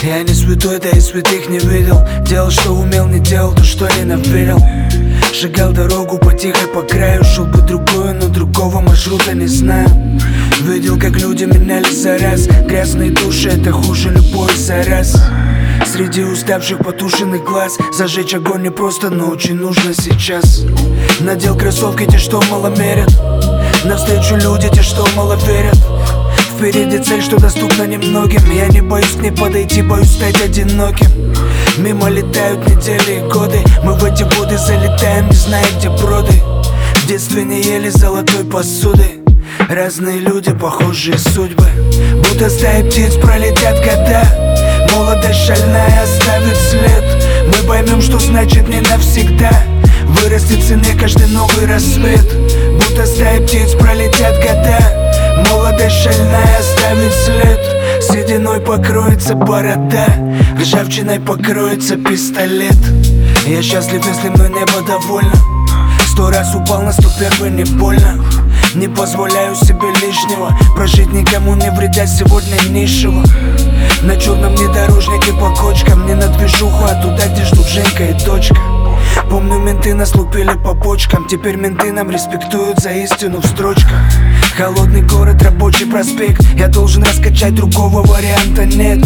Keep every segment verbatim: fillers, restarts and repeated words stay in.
Я не святой, да и святых не видел. Делал, что умел, не делал то, что ненавидел. Шагал дорогу потихо по краю. Шел бы другую, но другого маршрута не знаю. Видел, как люди менялись за раз. Грязные души, это хуже любой зараз. Среди уставших потушенных глаз зажечь огонь не просто, но очень нужно сейчас. Надел кроссовки те, что мало мерят. Навстречу люди, те, что мало верят. Впереди цель, что доступна немногим. Я не боюсь к ней подойти, боюсь стать одиноким. Мимо летают недели и годы. Мы в эти годы залетаем, не зная, где броды. В детстве не ели золотой посуды. Разные люди, похожие судьбы. Будто стаи птиц пролетят года. Молодость шальная оставит след. Мы поймем, что значит не навсегда. Вырастет в цене каждый новый рассвет. Будто стаи птиц пролетят года. Молодость шальная оставит след. Сединой покроется борода, ржавчиной покроется пистолет. Я счастлив, если мной небо довольно. Сто раз упал, на сто первый не больно. Не позволяю себе лишнего. Прожить никому не вредя сегодня нищего. На черном внедорожнике по кочкам. Не на движуху, а туда, где ждут Женька и дочка. Помню, менты нас лупили по почкам. Теперь менты нам респектуют за истину в строчках. Холодный город, рабочий проспект. Я должен раскачать, другого варианта нет.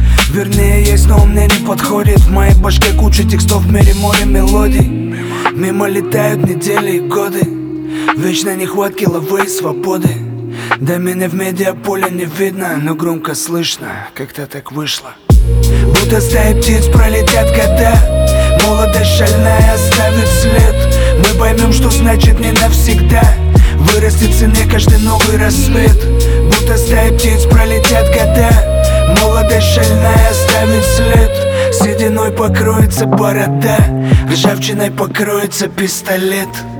Вернее есть, но он мне не подходит. В моей башке куча текстов, в мире море мелодий. Мимо летают недели и годы. Вечной нехватки лавы и свободы. Да меня в медиаполе не видно, но громко слышно, как-то так вышло. Будто стаи птиц пролетят года. Молодость шальная оставит след. Мы поймем, что значит не навсегда. Вырастет в цене каждый новый рассвет. Будто стаи птиц пролетят года. Молодость шальная оставит след. Сединой покроется борода, ржавчиной покроется пистолет.